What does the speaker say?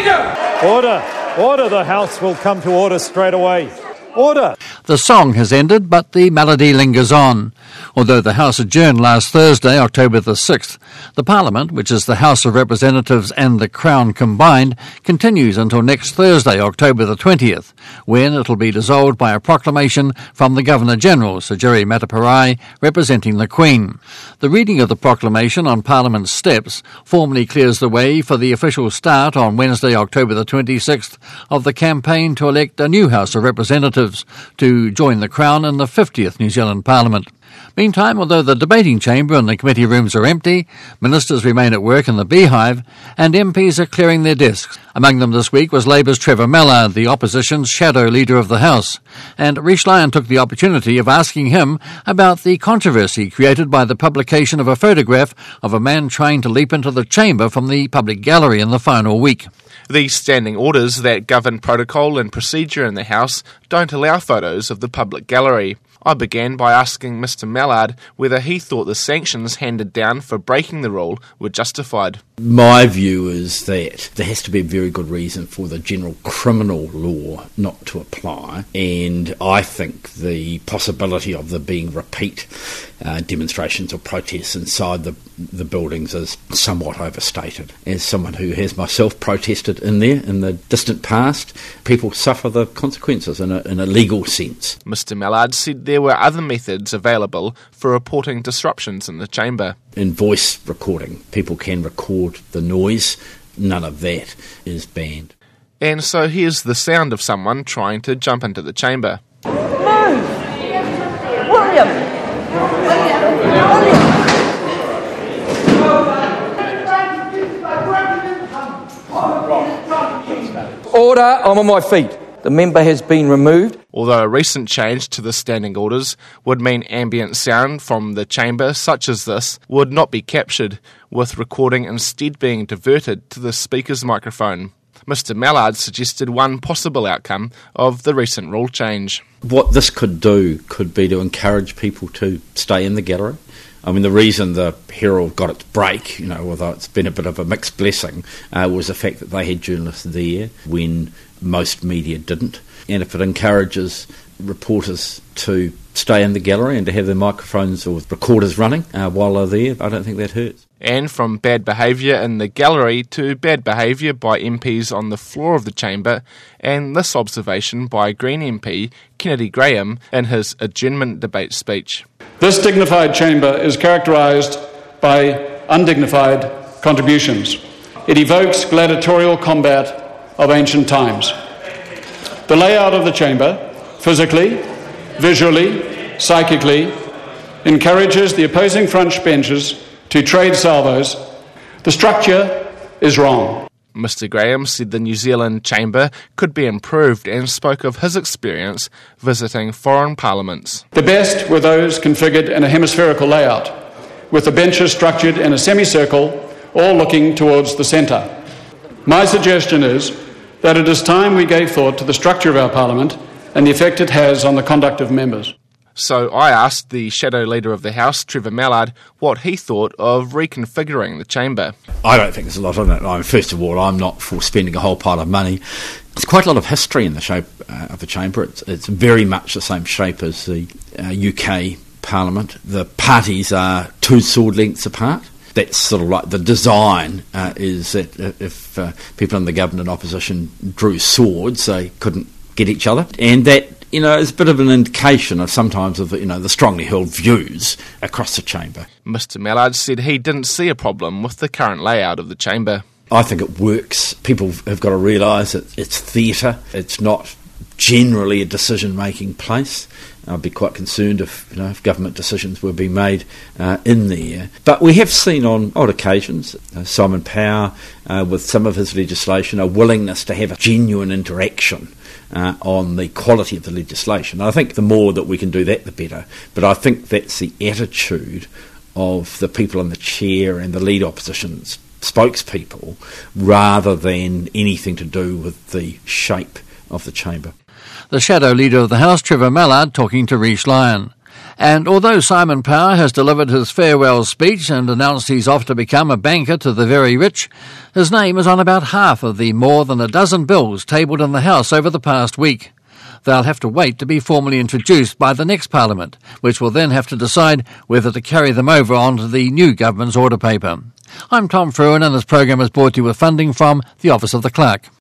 Speaker! Order. The House will come to order straight away. Order. The song has ended, but the melody lingers on. Although the House adjourned last Thursday, October the 6th, the Parliament, which is the House of Representatives and the Crown combined, continues until next Thursday, October the 20th, when it will be dissolved by a proclamation from the Governor-General, Sir Jerry Mateparae, representing the Queen. The reading of the proclamation on Parliament's steps formally clears the way for the official start on Wednesday, October the 26th, of the campaign to elect a new House of Representatives to join the Crown in the 50th New Zealand Parliament. Meantime, although the debating chamber and the committee rooms are empty, ministers remain at work in the beehive and MPs are clearing their desks. Among them this week was Labour's Trevor Mallard, the opposition's shadow leader of the House, and Rishi Lyon took the opportunity of asking him about the controversy created by the publication of a photograph of a man trying to leap into the chamber from the public gallery in the final week. These standing orders that govern protocol and procedure in the House don't allow photos of the public gallery. I began by asking Mr Mallard whether he thought the sanctions handed down for breaking the rule were justified. My view is that there has to be a very good reason for the general criminal law not to apply, and I think the possibility of there being repeat demonstrations or protests inside the buildings is somewhat overstated. As someone who has myself protested in there in the distant past, people suffer the consequences in a legal sense. Mr Mallard said there were other methods available for reporting disruptions in the chamber. In voice recording, people can record the noise. None of that is banned. And so here's the sound of someone trying to jump into the chamber. Move! William! Order, I'm on my feet. The member has been removed. Although a recent change to the standing orders would mean ambient sound from the chamber, such as this, would not be captured, with recording instead being diverted to the speaker's microphone. Mr Mallard suggested one possible outcome of the recent rule change. What this could do could be to encourage people to stay in the gallery. I mean, the reason the Herald got its break, although it's been a bit of a mixed blessing, was the fact that they had journalists there when most media didn't. And if it encourages reporters to stay in the gallery and to have their microphones or recorders running while they're there, I don't think that hurts. And from bad behaviour in the gallery to bad behaviour by MPs on the floor of the chamber, and this observation by Green MP Kennedy Graham in his adjournment debate speech. This dignified chamber is characterised by undignified contributions. It evokes gladiatorial combat of ancient times. The layout of the chamber, physically, visually, psychically, encourages the opposing front benches to trade salvos. The structure is wrong. Mr Graham said the New Zealand Chamber could be improved and spoke of his experience visiting foreign parliaments. The best were those configured in a hemispherical layout, with the benches structured in a semicircle, all looking towards the centre. My suggestion is that it is time we gave thought to the structure of our parliament and the effect it has on the conduct of members. So I asked the shadow leader of the House, Trevor Mallard, what he thought of reconfiguring the chamber. I don't think there's a lot on it. First of all, I'm not for spending a whole pile of money. There's quite a lot of history in the shape of the chamber. It's very much the same shape as the UK Parliament. The parties are 2 sword lengths apart. That's sort of like the design is that if people in the government and opposition drew swords, they couldn't get each other. And that, is a bit of an indication of sometimes of, the strongly held views across the chamber. Mr Mallard said he didn't see a problem with the current layout of the chamber. I think it works. People have got to realise that it's theatre. It's not generally a decision-making place. I'd be quite concerned if government decisions were being made in there. But we have seen on odd occasions, Simon Power, with some of his legislation, a willingness to have a genuine interaction on the quality of the legislation. I think the more that we can do that, the better. But I think that's the attitude of the people in the chair and the lead opposition's spokespeople, rather than anything to do with the shape of the chamber. The shadow leader of the House, Trevor Mallard, talking to Rishi Lyon. And although Simon Power has delivered his farewell speech and announced he's off to become a banker to the very rich, his name is on about half of the more than a dozen bills tabled in the House over the past week. They'll have to wait to be formally introduced by the next Parliament, which will then have to decide whether to carry them over onto the new government's order paper. I'm Tom Fruin, and this program is brought to you with funding from the Office of the Clerk.